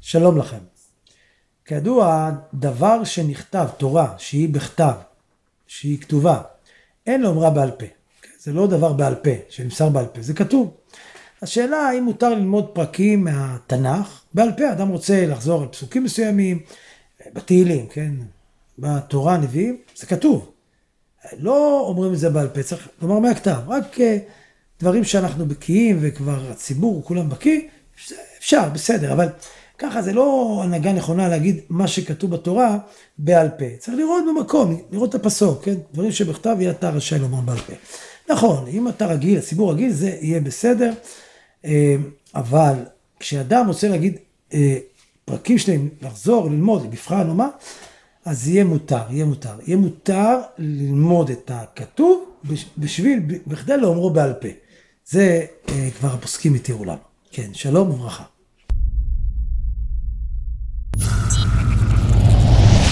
שלום לכם. כידוע, דבר שנכתב, תורה, שהיא בכתב, שהיא כתובה, אין לאומרה בעל פה. זה לא דבר בעל פה, שנמסר בעל פה, זה כתוב. השאלה האם מותר ללמוד פרקים מהתנ"ך, בעל פה, אדם רוצה לחזור על פסוקים מסוימים, בתהילים, כן? בתורה, נביאים, זה כתוב. לא אומרים את זה בעל פה, צריך לומר מהכתב, רק דברים שאנחנו בקיאים וכבר הציבור כולם בקיא, אפשר, בסדר, אבל ככה זה לא הנהגה נכונה להגיד מה שכתוב בתורה בעל פה. צריך לראות במקום, לראות את הפסוק, כן? דברים שבכתב יהיה אתה רשאי לומר בעל פה. נכון, אם אתה רגיל, הציבור רגיל, זה יהיה בסדר, אבל כשאדם רוצה להגיד פרקים שלהם, לחזור, ללמוד, לבחן או מה, אז יהיה מותר ללמוד את הכתוב בכדי לאומרו בעל פה. זה כבר הפוסקים התירו לנו. כן, שלום וברכה.